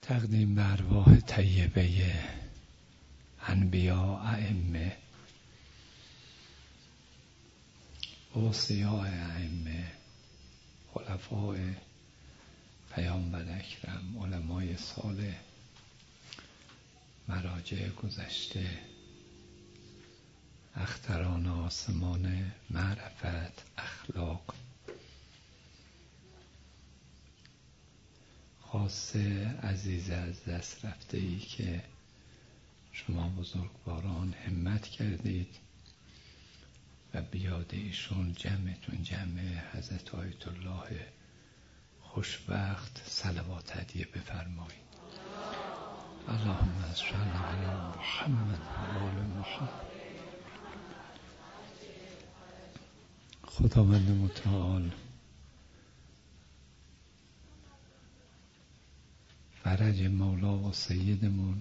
تقدیم به ارواح طیبه انبیاء ائمه اوصیاء ائمه خلفاء پیامبر اکرم علمای صالح مراجع گذشته اختران آسمان معرفت اخلاق خاصه عزیز از دست رفته ای که شما بزرگواران همت کردید و بیاد ایشون جمعتون جمع حضرت آیت الله خوشبخت صلوات هدیه بفرمایید. اللهم صل علی محمد و آل محمد. خداوند متعال فرج مولا و سیدمون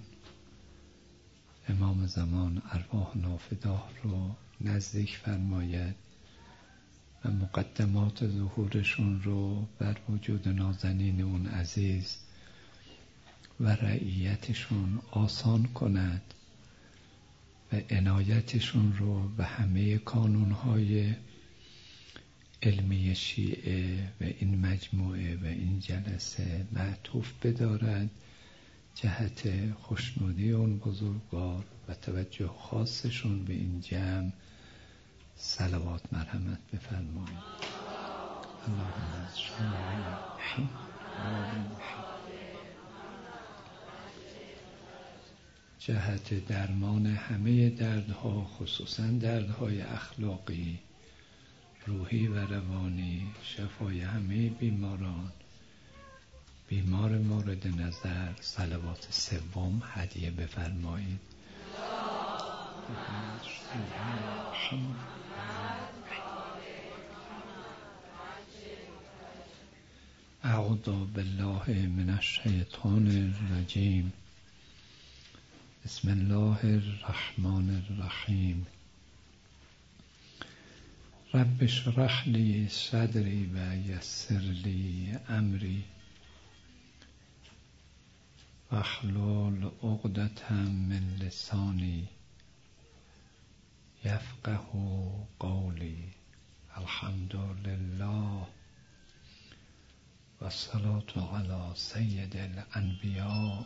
امام زمان ارواح نافداه رو نزدیک فرماید و مقدمات ظهورشون رو بر وجود نازنین اون عزیز و رعیتشون آسان کند و عنایتشون رو به همه کانونهای علمی شیعه و این مجموعه و این جلسه معطوف بدارد جهت خوشنودی اون بزرگوار و توجه خاصشون به این جمع صلوات مرحمت بفرمایید. اللهم صل علی محمد و آل محمد. جهت درمان همه دردها خصوصا دردهای اخلاقی روحی و روانی شفای همه بیماران بیمار مورد نظر صلوات سوم هدیه بفرمایید. اعوذ بالله من الشیطان الرجیم. بسم الله الرحمن الرحیم. رب اشرح لی صدری و یسر لی امری واحلل عقدة من لسانی یفقه قولی. الحمد لله و الصلاة علی سید الانبیاء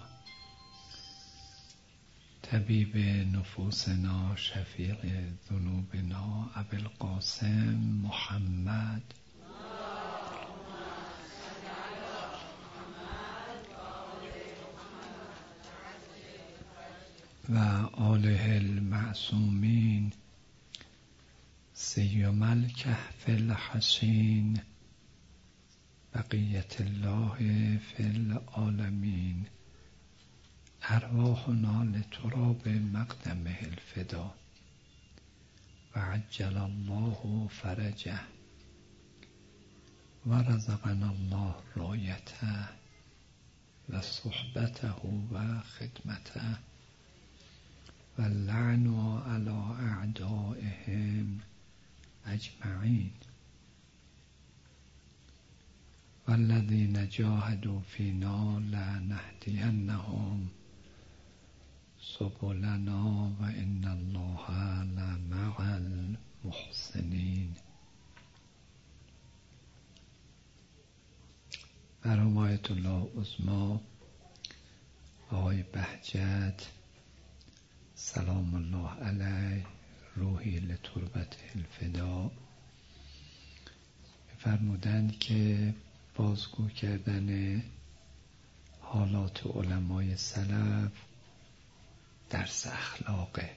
طبیب نفوسنا شفیع ذنوبنا ابی القاسم محمد و آله المعصومین سیم الکهف الحصین بقیت الله فی العالمین. ارواحنا لتراب مقدمه الفدا و عجل الله فرجه و رزقنا الله رایته و صحبته و خدمته و اللعن علی اعدائهم اجمعین والذین جاهدوا فینا لنهدینهم سبلنا و ان الله لمع المحسنین. مرحوم آیت الله عظما آقای بهجت سلام الله علیه روحی لتربت الفدا فرمودند که بازگو کردن حالات علمای سلف درس اخلاقه،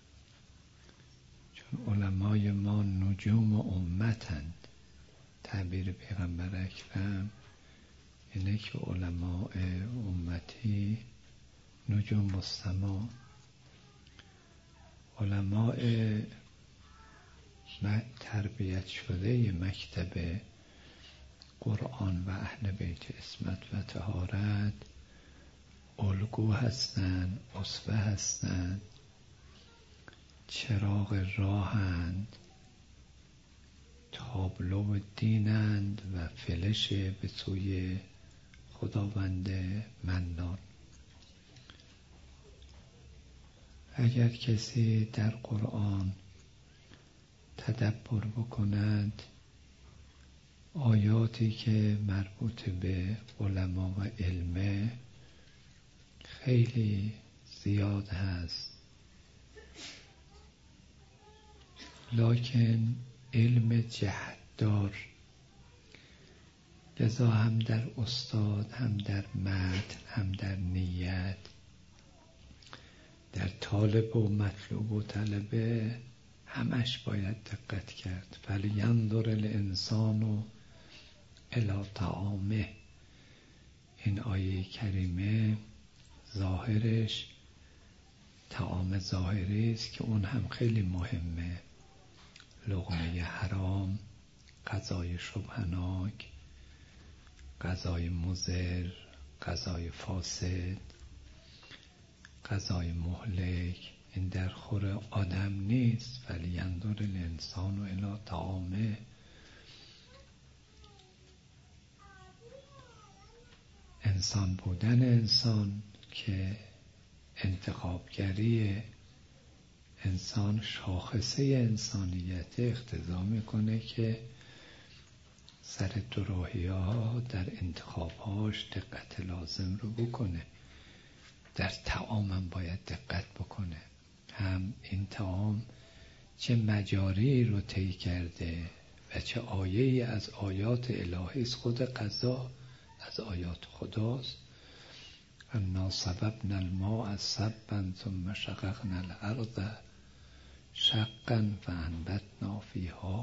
چون علمای ما نجوم امتند. تعبیر پیغمبر اکرم اینه که علماء امتی نجوم السما، علماء تربیت شده مکتب قرآن و اهل بیت عصمت و طهارت الگو هستند، اسوه هستند، چراغ راهند، تابلو دینند و فلش به سوی خداوند منان. اگر کسی در قرآن تدبر بکند، آیاتی که مربوط به علما و علمه خیلی زیاد هست، لکن علم جهتدار، لذا هم در استاد، هم در متن، هم در نیت، در طالب و مطلوب و طلبه، همش باید دقت کرد. فلینظر الانسان الی طعامه. این آیه کریمه ظاهرش طعام ظاهری است که اون هم خیلی مهمه، لقمه حرام، غذای شبهناک، غذای مضر، غذای فاسد، غذای مهلک، این در خور آدم نیست. فلینظر الانسان الی طعامه. انسان بودن انسان که انتخابگری انسان شاخصه انسانیت اقتضا میکنه که سر دوراهی‌ها در انتخابهاش دقت لازم رو بکنه. در طعامم باید دقت بکنه، هم این طعام چه مجاری رو طی کرده و چه آیه‌ای از آیات الهی است. خود غذا از آیات خداست. انا صببنا الماء صبا ثم شققنا الارض شقا فانبتنا فیها.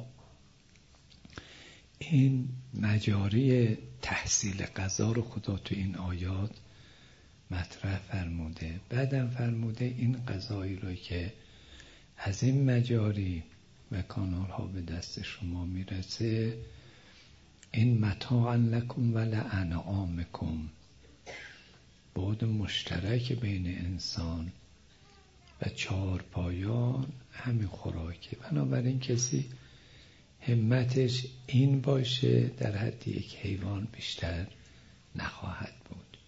این مجاری تحصیل غذا رو خدا تو این آیات مطرح فرموده. بعدم فرموده این غذایی رو که از این مجاری و کانال ها به دست شما میرسه، این متاعا لکم و لانعامکم، بعد مشترک بین انسان و چهارپایان همین خوراکه. بنابراین کسی همتش این باشه در حد یک حیوان بیشتر نخواهد بود.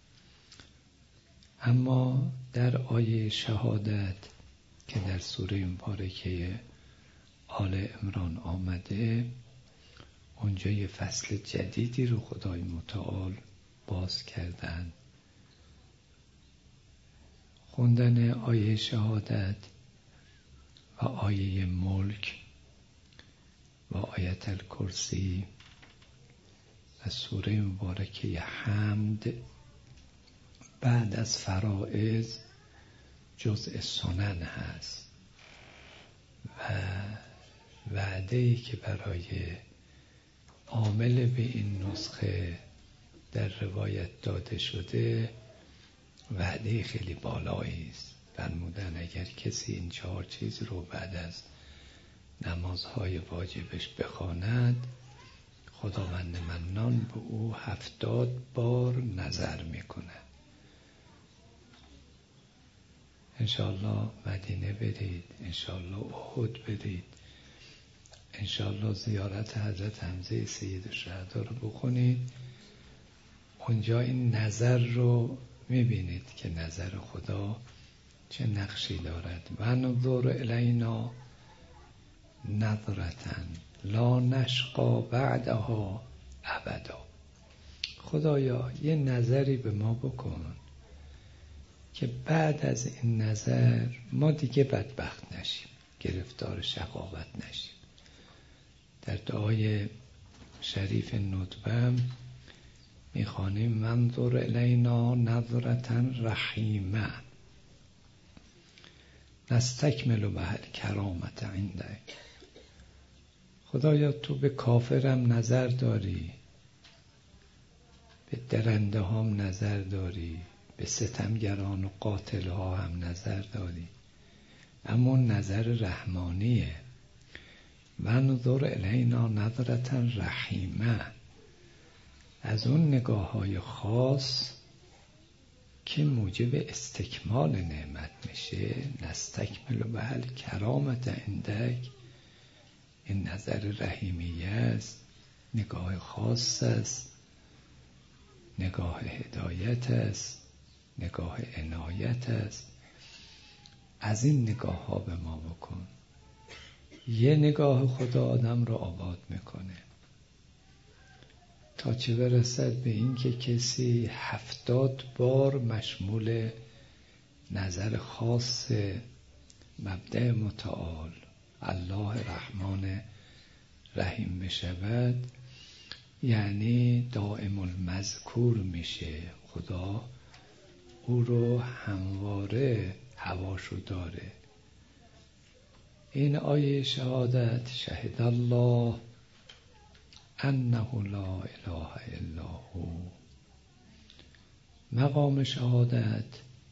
اما در آیه شهادت که در سوره مبارکه آل عمران آمده، اونجا یه فصل جدیدی رو خدای متعال باز کردن. خوندن آیه شهادت و آیه ملک و آیت الکرسی و سوره مبارکه حمد بعد از فرائض جزء سنن هست و وعده‌ای که برای عامل به این نسخه در روایت داده شده وعده خیلی بالایی است. فرمودن اگر کسی این 4 چیز رو بعد از نمازهای واجبش بخواند، خداوند منان به او 70 بار نظر میکنه. انشاءالله مدینه برید، انشاءالله احد برید، انشاءالله زیارت حضرت حمزه سید الشهدا رو بخونید. اونجا این نظر رو میبینید که نظر خدا چه نقشی دارد. و نظر الینا نظرتن لا نشقا بعدها ابدا. خدایا یه نظری به ما بکن که بعد از این نظر ما دیگه بدبخت نشیم، گرفتار شقاوت نشیم. در دعای شریف ندبم میخوانیم منظر الینا نظرتن رحیمه نستکمل بها الکرامت عندک. خدایا تو به کافرم نظر داری، به درنده هم نظر داری، به ستمگران و قاتل ها هم نظر داری، اما نظر رحمانیه. منظر الینا نظرتن رحیمه، از اون نگاه های خاص که موجب استکمال نعمت میشه. نستکمل بها الکرامت عندک، این نظر رحیمیه است، نگاه خاص است، نگاه هدایت است، نگاه عنایت است. از این نگاه ها به ما بکن. یه نگاه خدا آدم رو آباد میکنه تا چه برسد به این که کسی 70 بار مشمول نظر خاص مبدأ متعال الله رحمان رحیم بشود، یعنی دائم المذکور میشه، خدا او رو همواره هواشو داره. این آیه شهادت شهد الله انه لا اله الا هو، مقام شهادت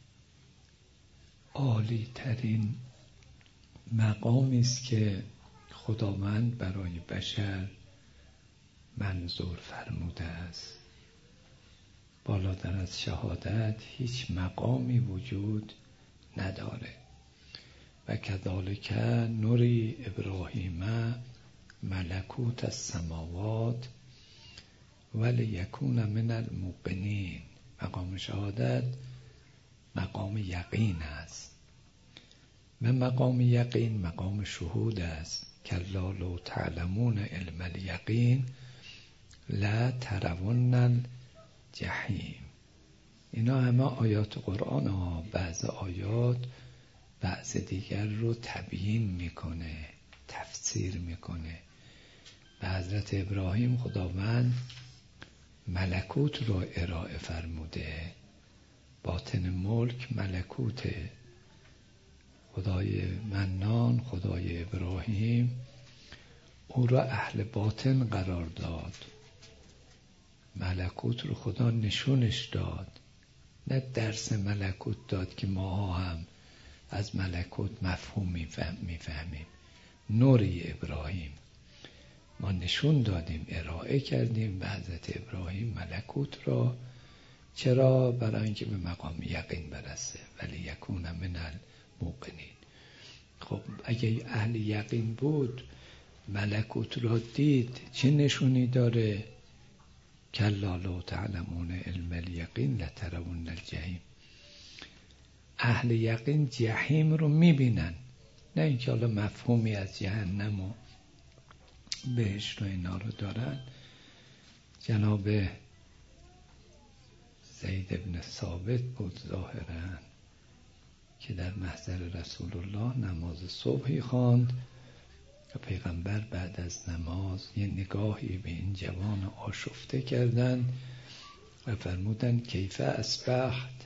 عالی ترین مقامی است که خداوند برای بشر منظور فرموده است. بالاتر از شهادت هیچ مقامی وجود نداره. و کذالک نری ابراهیم ملکوت السماوات ولیکون من الموقنین. مقام شهادت مقام یقین است. من مقام یقین مقام شهود است. کلا لو تعلمون علم الیقین لا ترون الجحیم. اینا همه آیات قرآن ها. بعض آیات بعض دیگر رو تبیین میکنه، تفسیر میکنه. به حضرت ابراهیم خداوند ملکوت رو ارائه فرموده، باطن ملک ملکوته. خدای منان، خدای ابراهیم او را اهل باطن قرار داد، ملکوت رو خدا نشونش داد، نه درس ملکوت داد که ما هم از ملکوت مفهوم میفهمیم. نوری ابراهیم ما نشون دادیم، ارائه کردیم به حضرت ابراهیم ملکوت را. چرا؟ برای اینکه به مقام یقین برسه. ولی یکون من الموقنین. خب اگه اهل یقین بود ملکوت را دید، چه نشونی داره؟ کلا لو تعلمون علم الیقین لترون الجحیم. اهل یقین جحیم رو میبینن، نه اینکه حالا مفهومی از جهنم و بهشت و اینا رو دارن. جناب زید ابن ثابت بود ظاهرا که در محضر رسول الله نماز صبحی خواند و پیغمبر بعد از نماز یه نگاهی به این جوان آشفته کردن و فرمودن کیف اصبحت،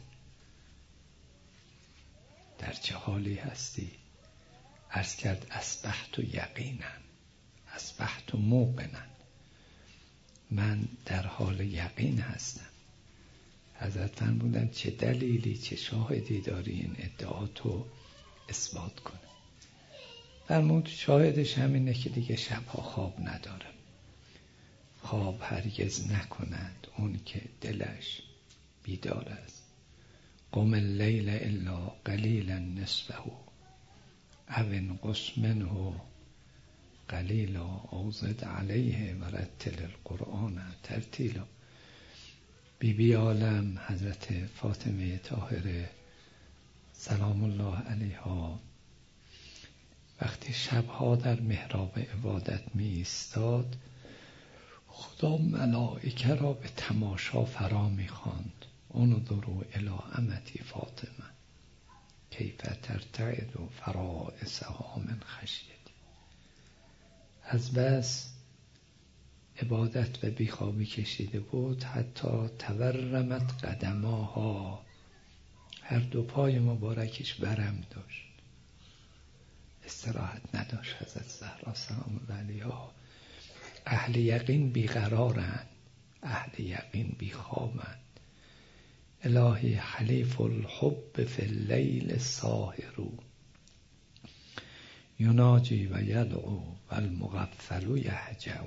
در چه حالی هستی؟ عرض کرد اصبحت یقینا، اصبحت موقنا، من در حال یقین هستم. حضرت فرمودن چه دلیلی، چه شاهدی داری این ادعاتو اثبات کنه؟ فرمود شاهدش همینه که دیگه شبها خواب ندارم. خواب هرگز نکند اون که دلش بیدار است. قم اللیل الا قلیلا نصفه او انقص منه قلیلا او زد علیه و رتل القرآن ترتیلا. بی عالم حضرت فاطمه طاهره سلام الله علیها وقتی شبها در محراب عبادت می ایستاد، خدا ملائکه را به تماشا فرا می خواند. انظروا الی امتی فاطمه کیف ترتعد فرائسها من خشیتی. از بس عبادت و بیخوابی کشیده بود حتی تورمت قدماها، هر دو پای مبارکش برم داشت، استراحت نداشت. حضرت زهرا سلام الله علیها اهل یقین بیقرارند، اهل یقین بیخوابند. الهی حلیف الحب فی اللیل الساهر یناجی و یدعو و المغفل یهجع.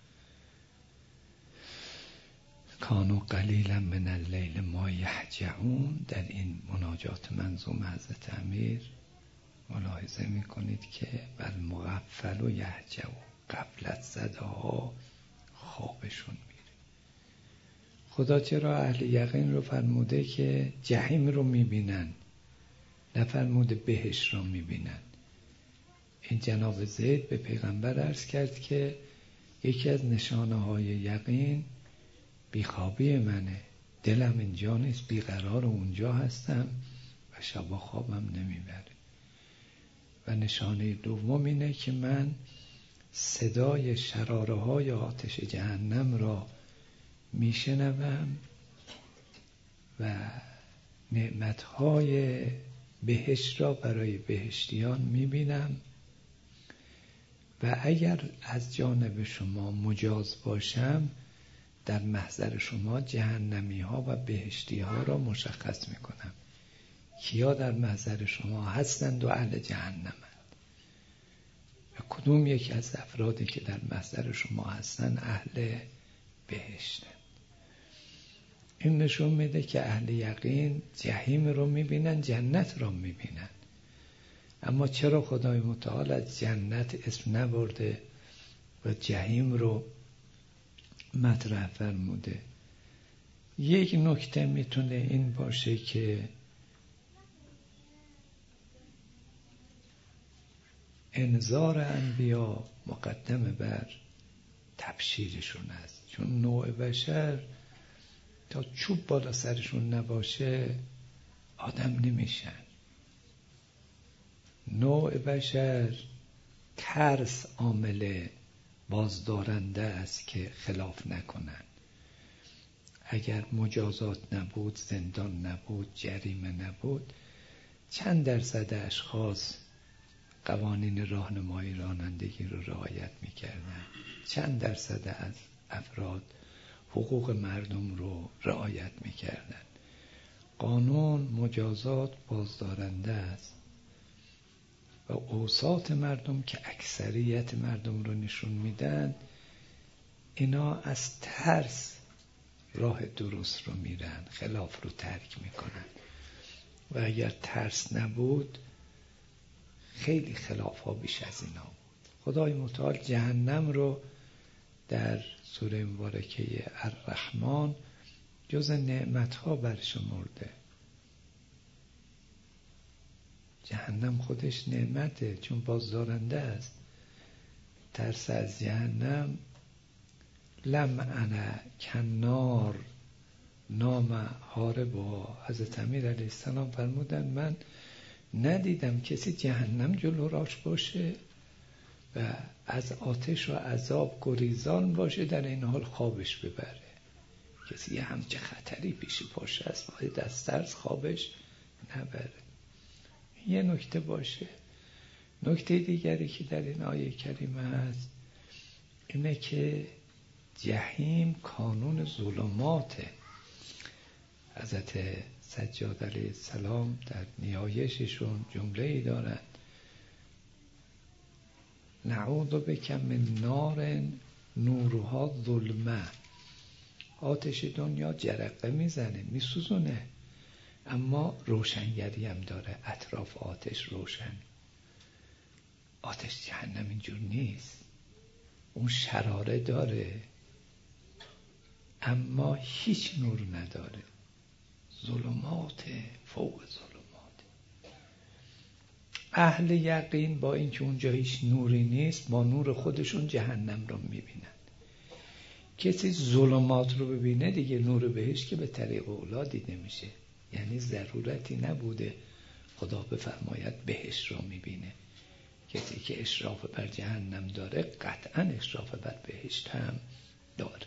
کانوا قلیلا من اللیل ما یهجعون. در این مناجات منظوم حضرت امیر ملاحظه میکنید که بل مغفل و یهجع، غفلت زده ها خوابشون میره. خدا چرا اهل یقین رو فرموده که جحیم رو میبینن؟ نفرموده بهشت را میبینن. این جناب زید به پیغمبر عرض کرد که یکی از نشانه های یقین بیخوابی منه، دلم اینجا نیست، بیقرار اونجا هستم و شبا خوابم نمیبره. و نشانه دوم اینه که من صدای شراره های آتش جهنم را میشنوم و نعمتهای بهشت را برای بهشتیان میبینم و اگر از جانب شما مجاز باشم در محضر شما جهنمی ها و بهشتی ها را مشخص میکنم، کیا در محضر شما هستند و اهل جهنمند و کدوم یکی از افرادی که در محضر شما هستند اهل بهشتند. این نشون میده که اهل یقین جهنم رو میبینن، جنت رو میبینن. اما چرا خدای متعال از جنت اسم نبرده و جهنم رو مطرح فرموده؟ یک نکته میتونه این باشه که انذار انبیا مقدم بر تبشیرشون است، چون نوع بشر تا چوب بالا سرشون نباشه آدم نمیشن. نوع بشر ترس عامل بازدارنده است که خلاف نکنن. اگر مجازات نبود، زندان نبود، جریمه نبود، چند درصد اشخاص قوانین راهنمایی رانندگی رو رعایت میکردن؟ چند درصد از افراد حقوق مردم رو رعایت میکردن؟ قانون، مجازات بازدارنده است و اوساط مردم که اکثریت مردم رو نشون میدن، اینا از ترس راه درست رو میرن، خلاف رو ترک میکنن. و اگر ترس نبود خیلی خلاف ها بیش از اینا بود. خدای متعال جهنم رو در سوره مبارکه الرحمن جز نعمت ها برشمرده. جهنم خودش نعمته چون بازدارنده است. ترس از جهنم لم انا کنار نام حاربها. حضرت امیر علیه السلام فرمودن من ندیدم کسی جهنم جلو راش باشه و از آتش و عذاب گریزان باشه در این حال خوابش ببره. کسی همچه خطری پیش پاشه است باید از ترس خوابش نبره. یه نکته باشه. نکته دیگری که در این آیه کریمه هست اینه که جهنم کانون ظلماته. حضرت سجاد علیه السلام در نیایششون جمله ای دارند: نعوذ بک من نار نورها ظلمه. آتش دنیا جرقه میزنه، میسوزونه، اما روشنگری هم داره، اطراف آتش روشن. آتش جهنم اینجور نیست، اون شراره داره اما هیچ نور نداره، ظلمات فوق ظلمات. اهل یقین با اینکه اونجا هیچ نوری نیست با نور خودشون جهنم رو میبینن. کسی ظلمات رو ببینه دیگه نور بهش که به طریق اولا دیده میشه، یعنی ضرورتی نبوده خدا بفرماید بهش رو میبینه. کسی که اشراف بر جهنم داره قطعا اشراف بر بهشت هم داره.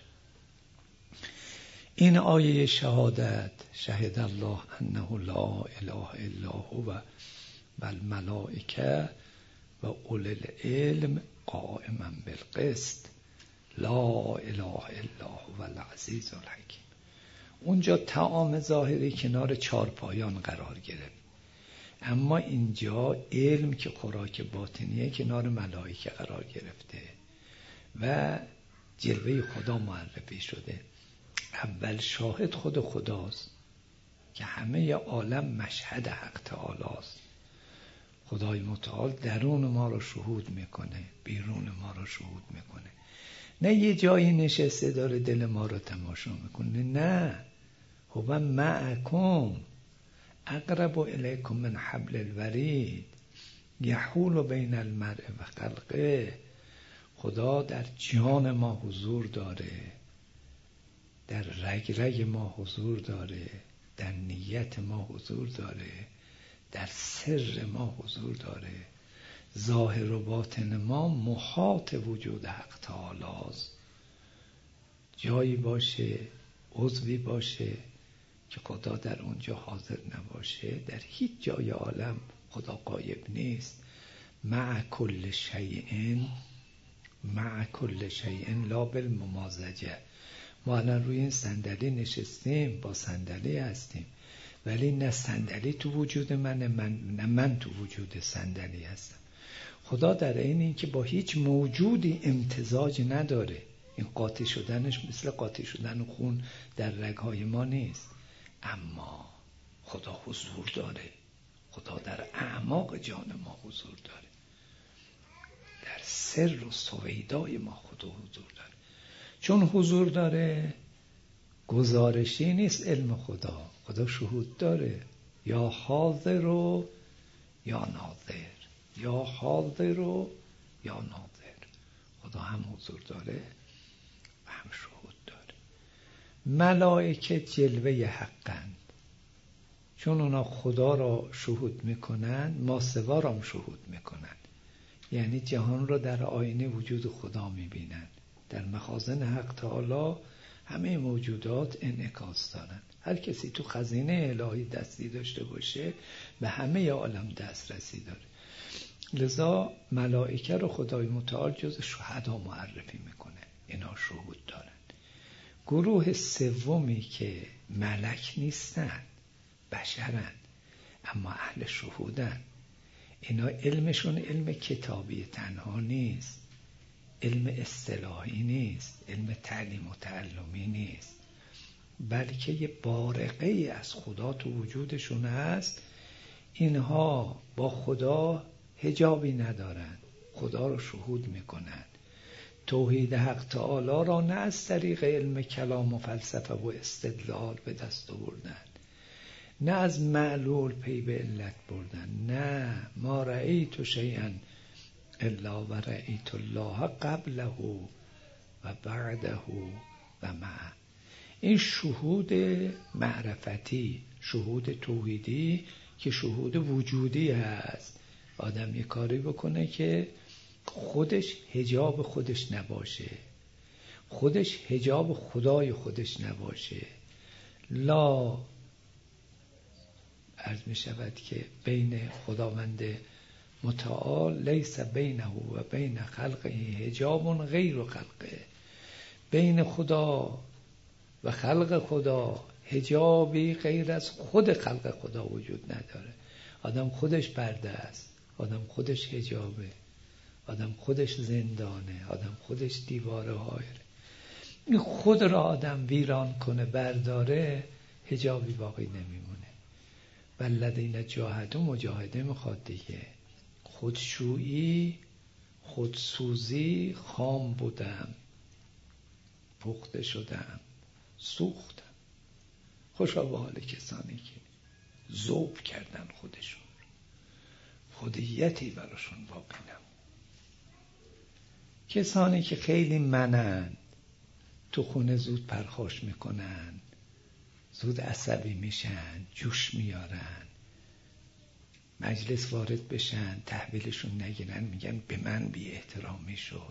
این آیه شهادت شهد الله انه لا اله الا هو و الملائکه و اولی العلم قائما بالقسط لا اله الا هو العزیز الحکیم. اونجا طعام ظاهری کنار چارپایان قرار گرفت، اما اینجا علم که خوراک باطنیه کنار ملائکه قرار گرفته و جلوه خدا معرفی شده. اول شاهد خود خداست که همه عالم مشهد حق تعالی است. خدای متعال درون ما رو شهود میکنه، بیرون ما رو شهود میکنه. نه یه جایی نشسته داره دل ما رو تماشا میکنه، نه، هو معکم اقرب الیکم من حبل الورید یحول بین المرء و خلقه. خدا در جان ما حضور داره، در رگ رگ ما حضور داره، در نیت ما حضور داره، در سر ما حضور داره. ظاهر و باطن ما محاط وجود حق تعالی است. جایی باشه، عضوی باشه که خدا در اونجا حاضر نباشه، در هیچ جای عالم خدا غایب نیست. مع کل شیء لا بالممازجه. ما الان روی این صندلی نشستیم، با صندلی هستیم، ولی نه صندلی تو وجود منه، نه من تو وجود صندلی هستم. خدا در این که با هیچ موجودی امتزاج نداره. این قاطی شدنش مثل قاطی شدن خون در رگهای ما نیست، اما خدا حضور داره. خدا در اعماق جان ما حضور داره، در سر و سویدای ما خدا حضور داره. چون حضور داره گزارشی نیست علم خدا. خدا شهود داره، یا حاضر و یا ناظر، یا حاضر و یا ناظر. خدا هم حضور داره و هم شهود داره. ملائکه جلوه حقند، چون اونا خدا را شهود میکنن، ما سوا را هم شهود میکنن. یعنی جهان را در آینه وجود خدا میبینن. در مخازن حق تعالی همه موجودات انعکاس دارن. هر کسی تو خزینه الهی دستی داشته باشه به همه عالم دسترسی داره. لذا ملائکه رو خدای متعال جز شهدا معرفی میکنه، اینا شهود دارن. گروه سومی که ملک نیستن، بشرن، اما اهل شهودن. اینا علمشون علم کتابی تنها نیست، علم اصطلاحی نیست، علم تعلیم و تعلمی نیست، بلکه یه بارقه از خدا تو وجودشون هست. اینها با خدا حجابی ندارن، خدا رو شهود میکنن. توحید حق تعالی را نه از طریق علم کلام و فلسفه و استدلال به دست آوردن، نه از معلول پی به علت بردن. نه، ما رأیت شیئا الا و رأیت الله قبله و بعده و معه. این شهود معرفتی، شهود توحیدی که شهود وجودی هست. آدم یه کاری بکنه که خودش حجاب خودش نباشه، خودش حجاب خدای خودش نباشه. لا عرض می شود که بین خداوند متعال لیس بینه و بین خلقه حجاب غیر خلقه. بین خدا و خلق خدا حجابی غیر از خود خلق خدا وجود نداره. آدم خودش پرده است، آدم خودش حجابه، آدم خودش زندانه، آدم خودش دیواره هایره. این خود را آدم ویران کنه، برداره، حجابی باقی نمیمونه. والذین جاهدوا، مجاهده میخواد دیگه. خودشویی، خودسوزی، خام بودم، پخته شدم، سوختم. خوشا به حال کسانی که ذوب کردن خودشون، خودیتی براشون باقی نموند. کسانی که خیلی منند، تو خونه زود پرخاش میکنن، زود عصبی میشن، جوش میارن، مجلس وارد بشن تحویلشون نگیرن، میگن به من بی احترامی شد.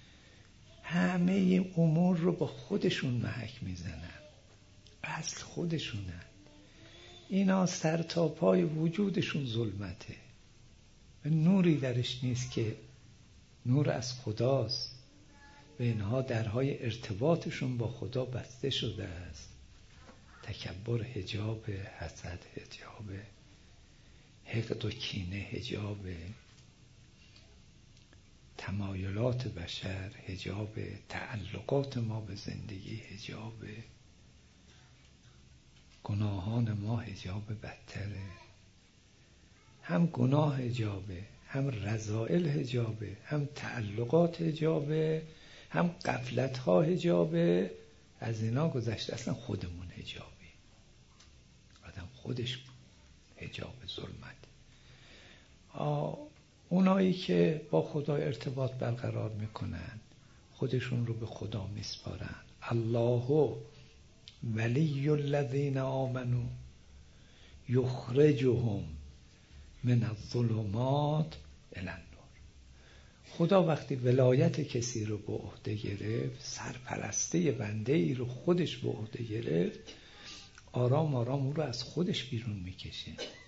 همه امور رو با خودشون محک میزنن، اصل خودشونن. اینا سر تا پای وجودشون ظلمته و نوری درش نیست که نور از خداست و اینها درهای ارتباطشون با خدا بسته شده است. تکبر حجاب، حسد حجاب، حقد و کینه حجاب، تمایلات بشر حجاب، تعلقات ما به زندگی حجاب، گناهان ما حجاب بدتره. هم گناه حجابه، هم رذائل حجابه، هم تعلقات حجابه، هم غفلت ها حجابه. از اینا گذشته اصلا خودمون حجابی. آدم خودش حجاب ظلمت. اونایی که با خدا ارتباط برقرار میکنن خودشون رو به خدا میسپارن. الله ولی الذین آمنوا یخرجهم من الظلمات الی النور. خدا وقتی ولایت کسی رو به عهده گرفت، سرپرستی بنده ای رو خودش به عهده گرفت، آرام آرام او رو از خودش بیرون میکشه.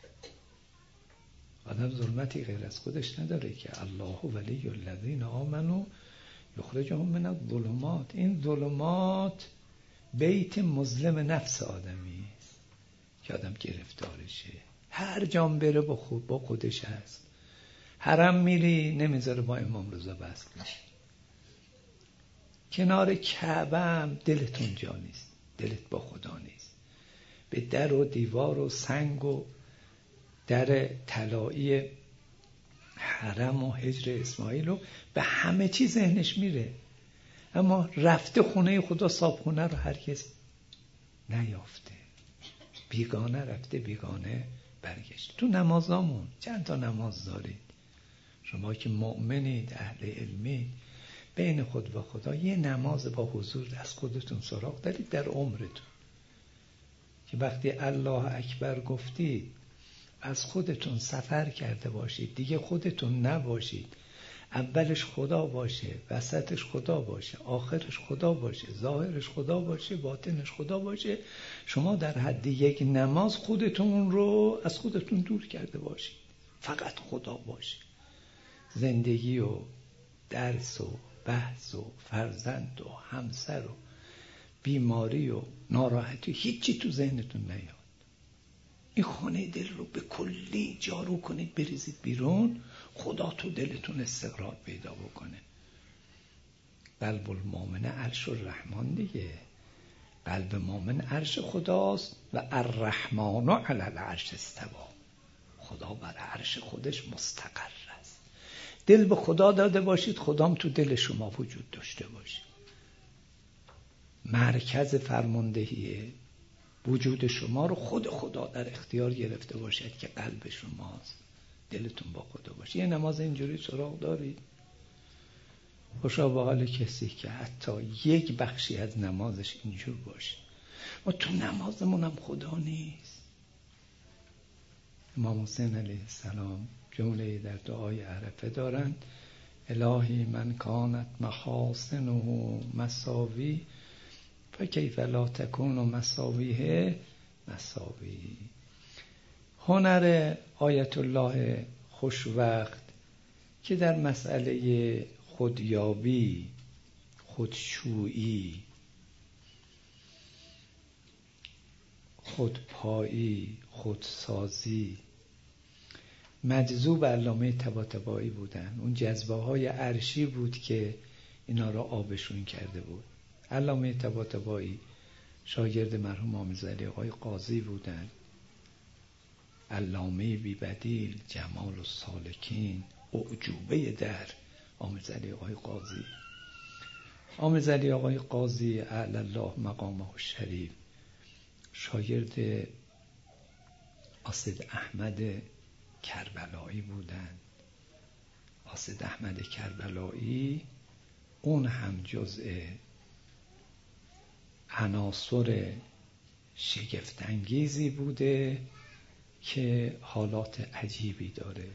آدم ظلمتی غیر از خودش نداره که الله ولی الذین آمنوا یخرجهم من الظلمات. این ظلمات بیت مظلم نفس آدمی است که آدم گرفتارشه. هر جام بره با خودش هست. حرم میری نمیذاره با امام رضا بحث کنی. کنار کعبه هم دلت اونجا نیست، دلت با خدا نیست. به در و دیوار و سنگ و در طلایی حرم و حجر اسماعیل و به همه چیز ذهنش میره، اما رفته خونه خدا صاحبخونه رو هرگز نیافته. بیگانه رفته بیگانه برگشت. تو نمازامون چند تا نماز دارید شما که مؤمنید، اهل علمی، بین خود و خدا یه نماز با حضور از خودتون سراغ دارید در عمرتون که وقتی الله اکبر گفتید از خودتون سفر کرده باشید، دیگه خودتون نباشید. اولش خدا باشه، وسطش خدا باشه، آخرش خدا باشه، ظاهرش خدا باشه، باطنش خدا باشه. شما در حد یک نماز خودتون رو از خودتون دور کرده باشید، فقط خدا باشه. زندگی و درس و بحث و فرزند و همسر و بیماری و ناراحتی هیچی تو ذهنتون نیاد. این خانه دل رو به کلی جارو کنید، بریزید بیرون، خدا تو دلتون استقرار پیدا بکنه. قلب المؤمن عرش الرحمن دیگه. قلب مؤمن عرش خداست و الرحمن علی العرش استوی. خدا بر عرش خودش مستقر است. دل به خدا داده باشید، خدام تو دل شما وجود داشته باشه. مرکز فرماندهی وجود شما رو خود خدا در اختیار گرفته باشد که قلب شماست، دلتون با خدا باشه. یه نماز اینجوری سراغ دارید؟ خوشا به حال کسی که حتی یک بخشی از نمازش اینجور باشه. ما تو نمازمون هم خدا نیست. امام حسین علیه السلام جمله در دعای عرفه دارند: الهی من کانت محاسنه مساوی فکیف لا تکون مساویه مساوی. هنر آیت الله خوشوقت که در مسئله خودیابی، خودشویی، خودپایی، خودسازی مجذوب علامه طباطبایی بودن. اون جذبه های عرشی بود که اینا را آبشون کرده بود. علامه طباطبایی شاگرد مرحوم حامد علی آقای قاضی بودن. علامه بی بدیل، جمال السالکین، اعجوبه در حامد علی آقای قاضی. حامد علی آقای قاضی اعلی الله مقامه الشریف شاگرد آصد احمد کربلایی بودند. آصد احمد کربلایی اون هم جزء عناصر شگفت‌انگیزی بوده که حالات عجیبی داره.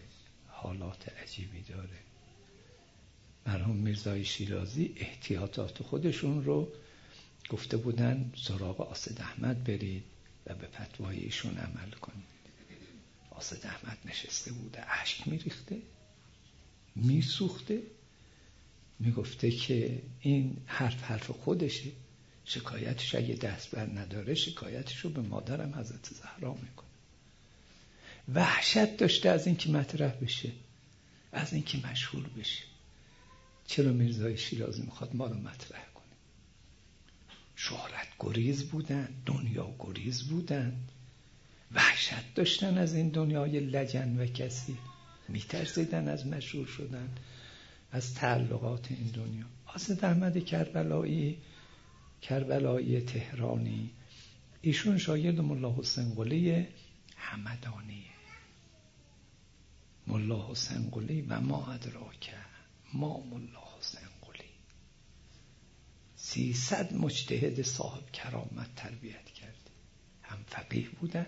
مرحوم میرزای شیرازی احتیاطات خودشون رو گفته بودن سراغ آصد احمد برید و به فتوای ایشون عمل کنید. آصد احمد نشسته بوده، اشک میریخته، میسوخته، میگفته که این حرف خودشه، شکایتش اگه دست بر نداره شکایتشو به مادرم حضرت زهرا میکنه. وحشت داشته از اینکه مطرح بشه، از اینکه مشهور بشه. چرا میرزای شیرازی میخواد ما رو مطرح کنه؟ شهرت گریز بودن، دنیا گریز بودن، وحشت داشتن از این دنیای لجن و کسی، میترسیدن از مشهور شدن، از تعلقات این دنیا. آصد احمد کربلایی تهرانی، ایشون شاگرد ملا حسین قلی همدانیه. ملا حسین قلی و ما ادراک ما ملا حسین قلی. 300 مجتهد صاحب کرامت تربیت کرد، هم فقیه بودن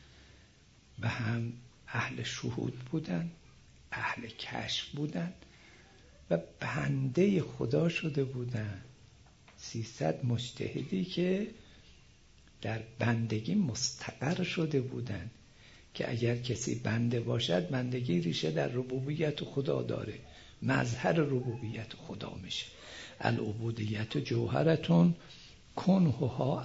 و هم اهل شهود بودن، اهل کشف بودن و بنده خدا شده بودن. 300 مجتهدی که در بندگی مستقر شده بودن که اگر کسی بنده باشد، بندگی ریشه در ربوبیت خدا داره، مظهر ربوبیت خدا میشه. العبودیت جوهرتون کنهها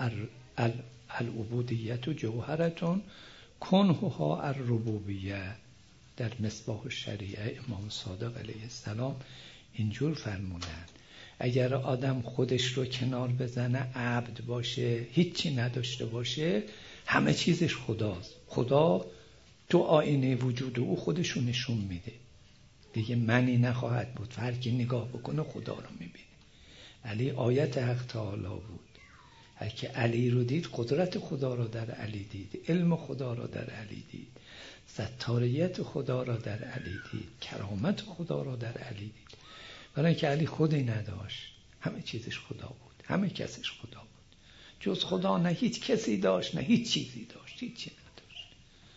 العبودیت جوهرتون کنهها الربوبیه. در مصباح الشریعه امام صادق علیه السلام اینجور فرمودن اگر آدم خودش رو کنار بزنه، عبد باشه، هیچی نداشته باشه، همه چیزش خداست. خدا تو آینه وجود او خودشو نشون میده دیگه، منی نخواهد بود. هر کی نگاه بکنه خدا رو میبینه. علی آیت حق تعالی بود. هر کی علی رو دید قدرت خدا رو در علی دید، علم خدا رو در علی دید، ستاریت خدا را در علی دید، کرامت خدا را در علی دید. برای اینکه علی خودی نداشت، همه چیزش خدا بود، همه کسش خدا بود. جز خدا نه هیچ کسی داشت نه هیچ چیزی داشت، هیچی نداشت.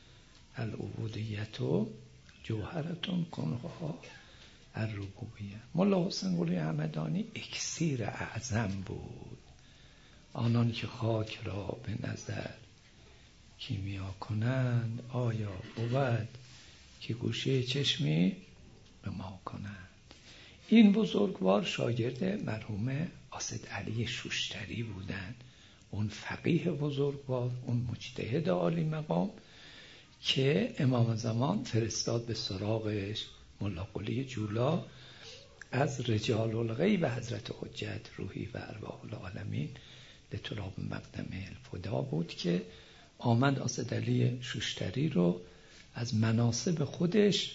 العبودیت جوهرتون کنها الربوبیه. ملا حسین قلی همدانی اکسیر اعظم بود. آنان که خاک را به نظر کیمیا کنند، آیا بود که گوشه چشمی به ما کنند. این بزرگوار شاگرد مرحوم اسد علی شوشتری بودند، اون فقیه بزرگوار، اون مجتهد عالی مقام که امام زمان فرستاد به سراغش. ملا قلی جولا از رجال الغیب حضرت حجت روحی و ارواح العالمین لتراب مقدم الفدا بود که آمد اسد علی شوشتری رو از مناصب خودش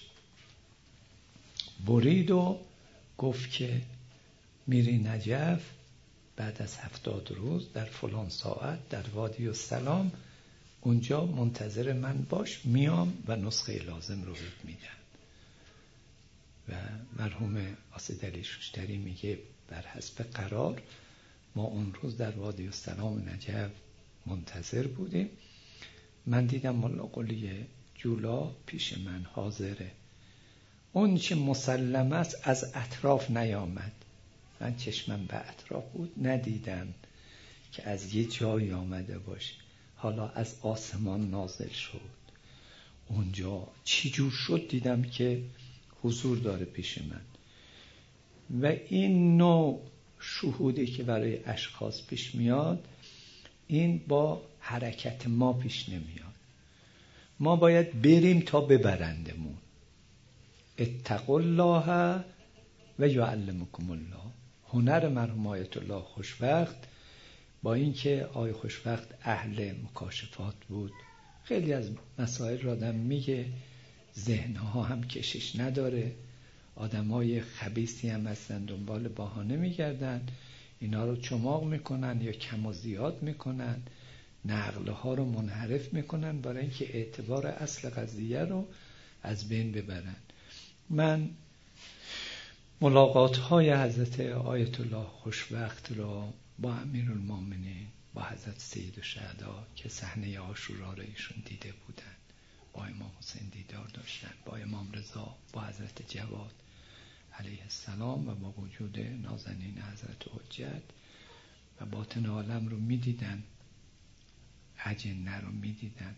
برید و گفت که میری نجف بعد از 70 روز در فلان ساعت در وادی السلام، اونجا منتظر من باش، میام و نسخه لازم رو بهت میدم. و مرحوم اسد علی شوشتری میگه بر حسب قرار ما اون روز در وادی السلام نجف منتظر بودیم. من دیدم ملا قلی جولا پیش من حاضره. اون چه مسلم است از اطراف نیامد. من چشمم به اطراف بود، ندیدم که از یه جایی آمده باشه. حالا از آسمان نازل شد. اونجا چی جور شد دیدم که حضور داره پیش من. و این نوع شهودی که برای اشخاص پیش میاد، این با حرکت ما پیش نمیاد. ما باید بریم تا ببرندمون. اتقوا الله و یعلمکم الله. هنر مرحوم آیت الله خوشوقت، با اینکه آیه خوشوقت اهل مکاشفات بود، خیلی از مسائل را آدم میگه، ذهنها هم کشش نداره، آدمای خبیثی هم هستن دنبال بهانه میگردن، اینا رو چماق میکنن یا کم و زیاد میکنن، نقلها رو منحرف میکنن برای اینکه اعتبار اصل قضیه رو از بین ببرن. من ملاقات های حضرت آیت الله خوشوقت را با امیرالمومنین، با حضرت سید الشهدا که صحنه عاشورا را ایشون دیده بودن، با امام حسین دیدار داشتن، با امام رضا، با حضرت جواد علیه السلام و با وجود نازنین حضرت حجت و باطن عالم رو میدیدن، اجنه رو میدیدن.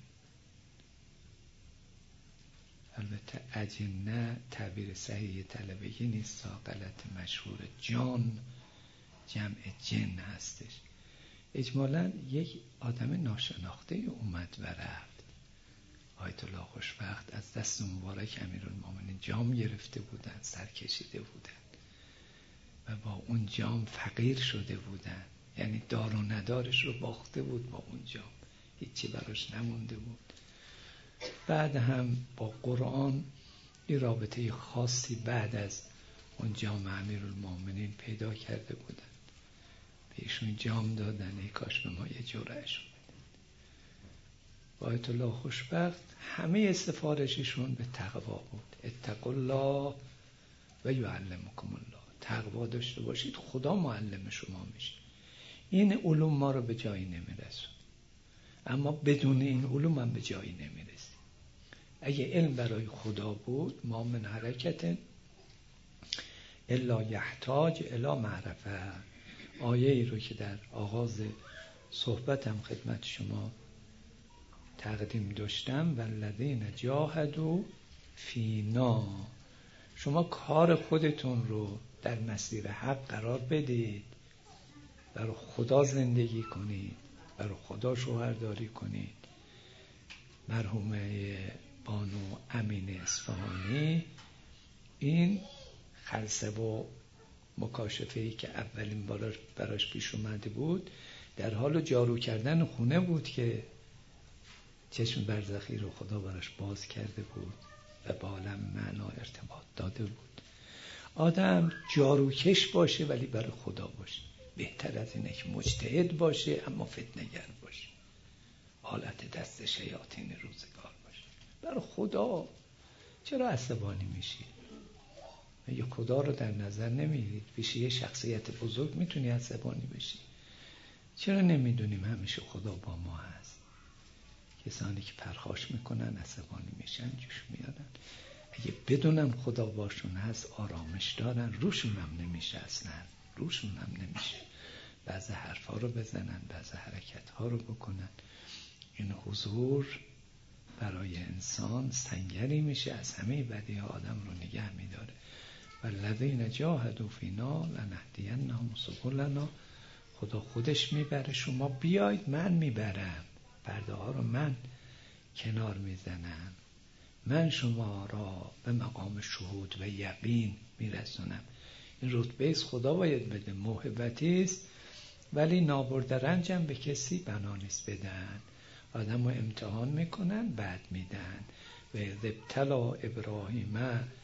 البته اجنه تعبیر صحیح طلبگی نیست، غلط مشهور، جان جمع جن هستش. اجمالاً یک آدم ناشناخته اومد و رفت. آیت الله خوشوقت از دست مبارک امیرالمومنین جام گرفته بودن، سر کشیده بودن و با اون جام فقیر شده بودن، یعنی دار و ندارش رو باخته بود با اون جام، هیچی براش نمونده بود. بعد هم با قرآن یه رابطه خاصی بعد از اون جام امیرالمومنین پیدا کرده بودن، بهشون جام دادن، ای کاش به ما یه جرعه‌شو بدن. و آیت الله خوشبخت همه سفارششون به تقوا بود. اتقوا الله و یعلمکم الله. تقوا داشته باشید خدا معلم شما میشه. این علوم ما رو به جایی نمیرسون، اما بدون این علوم هم به جایی نمیرسیم. اگه علم برای خدا بود، ما من حرکت الا یحتاج الی معرفه، آیه ای رو که در آغاز صحبتم خدمت شما تقدیم داشتم، والذین جاهدوا فینا، شما کار خودتون رو در مسیر حق قرار بدید، برای خدا زندگی کنید، برای خدا شوهرداری کنید. مرحومه بانو امین اصفهانی این خلسه و مکاشفه‌ای که اولین بار براش پیش اومده بود، در حال جارو کردن خونه بود که چشم برزخی رو خدا براش باز کرده بود و با عالم معنا ارتباط داده بود. آدم جاروکش باشه ولی برای خدا باشه. بهتر از اینه که مجتهد باشه اما فتنه‌گر باشه، حالت دست شیاطین روزگار باشه. برای خدا چرا عصبانی میشی؟ مگه خدا رو در نظر نمیگیرید؟ پیش یه شخصیت بزرگ میتونی عصبانی بشی؟ چرا نمیدونیم همیشه خدا با ما هست؟ کسانی که پرخاش میکنن عصبانی میشن، جوش میارن. اگه بدونم خدا باشون هست آرامش دارن، روشون هم نمیشه، اصلا روشون هم نمیشه بعضی حرفا رو بزنن، بعضی حرکت ها رو بکنن. این حضور برای انسان سنگری میشه، از همه بدی ها آدم رو نگه میداره. والذین جاهدوا فینا لنهدینهم سبلنا. خدا خودش میبره، شما بیاید من میبرم، پرده ها رو من کنار میزنم، من شما را به مقام شهود و یقین میرسونم. این رتبه است خدا باید بده، موهبتی است، ولی نابرده رنجم به کسی بنا نیست بدن. آدم رو امتحان میکنن بعد میدن. و اذ ابتلی ابراهیم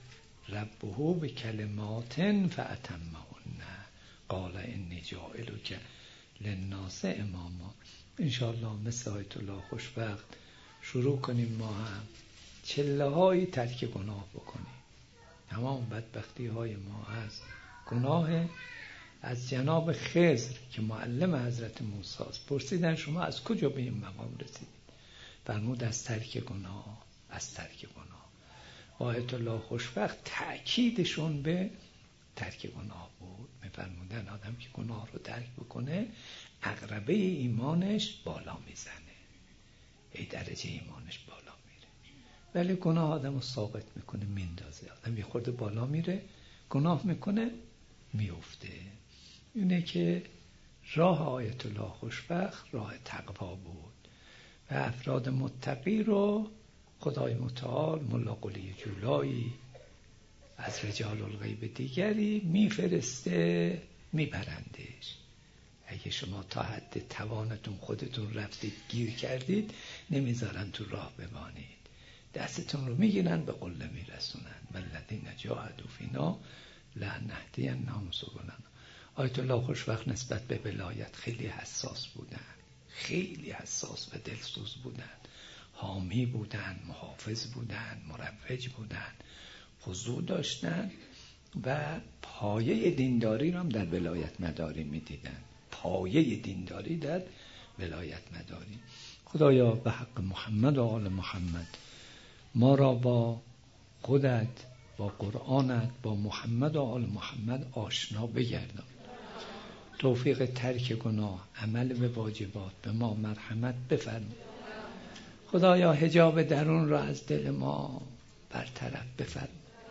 ربه بکلمات فاتمهن قال انی جاعلک للناس اماما. انشاءالله مثل آیت الله خوشبخت شروع کنیم ما هم چله های ترک گناه بکنیم. تمام بدبختی های ما از گناه. از جناب خضر که معلم حضرت موسی است پرسیدن شما از کجا به این مقام رسیدید؟ فرمود از ترک گناه، از ترک گناه. آیت الله خوشبخت تأکیدشون به ترک گناه بود. میفرمودن آدم که گناه رو ترک بکنه عقربه ایمانش بالا میزنه، ای درجه ایمانش بالا میره. ولی گناه آدم رو ساقط میکنه، میندازه. آدم یه خورده بالا میره، گناه میکنه، میفته. اینه که راه آیت الله خوشبخت راه تقوا بود و افراد متقی رو خدای متعال ملا قلی جولایی از رجال الغیب دیگری میفرسته میبرندش. اگه شما تا حد توانتون خودتون رفتید گیر کردید، نمیذارن تو راه بمانید، دستتون رو میگیرن به قله میرسونن. والذین جاهدوا فینا لنهدینهم سبلنا. آیت الله خوشبخت نسبت به ولایت خیلی حساس بودن، خیلی حساس و دلسوز بودن، حامی بودن، محافظ بودن، مروج بودن، خضوع داشتن و پایه دینداری رو هم در ولایت مداری میدیدن. پایه دینداری در ولایت مداری. خدایا به حق محمد و آل محمد ما را با خودت، با قرآنت، با محمد و آل محمد آشنا بگردان. توفیق ترک گناه، عمل به واجبات به ما مرحمت بفرما. خدایا حجاب درون را از دل ما برطرف بفرما.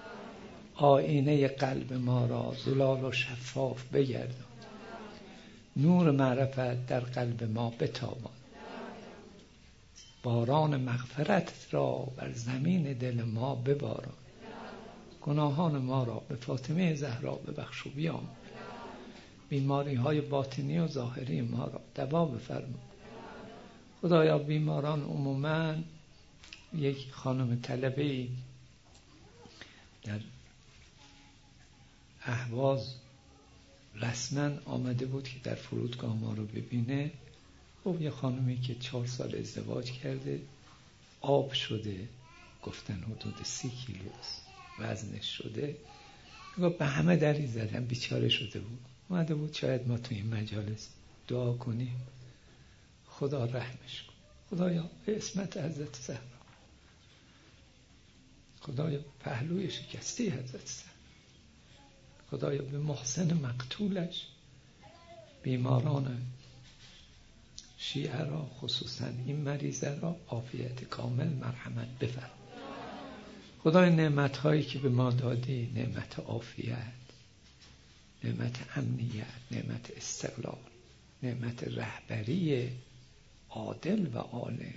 آینه قلب ما را زلال و شفاف بگردان. نور معرفت در قلب ما بتابان. باران مغفرت را بر زمین دل ما بباران. گناهان ما را به فاطمه زهرا ببخش و بیام. بیماری های باطنی و ظاهری ما را دوا بفرما. خدایا بیماران عموما، یک خانم طلبه‌ای در اهواز رسما آمده بود که در فرودگاه ما رو ببینه. خب یه خانومی که 4 سال ازدواج کرده، آب شده، گفتن حدود 30 کیلوست وزنش شده، گفت به همه دری زدن، بیچاره شده بود. اومده بود شاید ما تو این مجالس دعا کنیم خدا رحمش کن، خدایا به عصمت حضرت زهرا، خدایا پهلوی شکسته حضرت زهرا، خدایا به محسن مقتولش، بیماران شیعه را خصوصا این مریضه را عافیت کامل مرحمت بفرما. خدای نعمت هایی که به ما دادی، نعمت عافیت، نعمت امنیت، نعمت استقلال، نعمت رهبری عادل و عالم،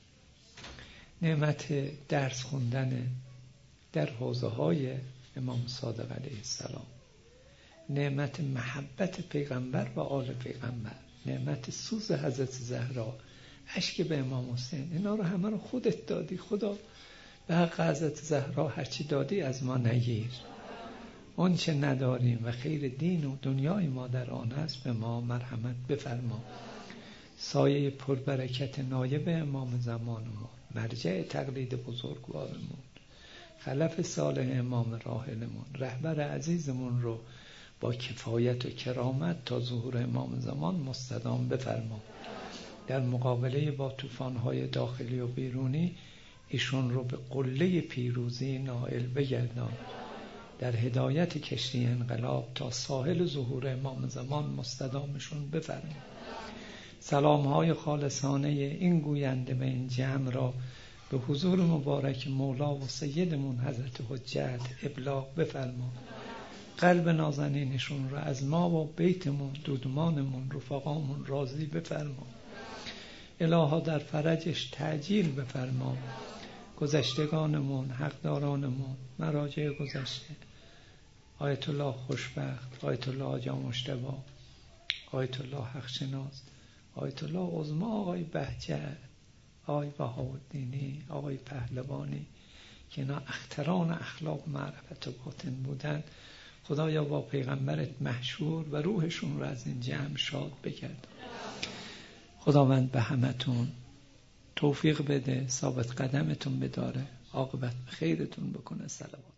نعمت درس خوندن در حوزه های امام صادق علیه السلام، نعمت محبت پیغمبر و آل پیغمبر، نعمت سوز حضرت زهرا، اشک به امام حسین، اینا رو همه رو خودت دادی. خدا به حق حضرت زهرا هرچی دادی از ما نگیر، اون چه نداریم و خیر دین و دنیای ما در آن است به ما مرحمت بفرما. سایه پربرکت نایب امام زمانمون، مرجع تقلید بزرگوارمون، خلف صالح امام راحلمون، رهبر عزیزمون رو با کفایت و کرامت تا ظهور امام زمان مستدام بفرما. در مقابله با طوفان‌های داخلی و بیرونی ایشون رو به قله پیروزی نائل بگردان. در هدایت کشتی انقلاب تا ساحل ظهور امام زمان مستدامشون بفرما. سلام‌های خالصانه این گوینده و این جمع را به حضور مبارک مولا و سیدمون حضرت حجت ابلاغ بفرما. قلب نازنینشون را از ما و بیتمون، دودمانمون، رفقامون راضی بفرما. الها در فرجش تعجیل بفرما. گذشتگانمون، حقدارانمون، مراجع گذشته، آیت الله خوشبخت، آیت الله آجا مجتبی، آیت الله حقشناس، آیت الله عظما آقای بهجت، آقای بهاءالدینی، آقای پهلوانی که اینا اختران اخلاق معرفت و باطن بودن، خدایا با پیغمبرت محشور و روحشون رو از این جمع شاد بگرد. خداوند به همتون توفیق بده، ثابت قدمتون بداره، عاقبت به خیرتون بکنه. صلوات.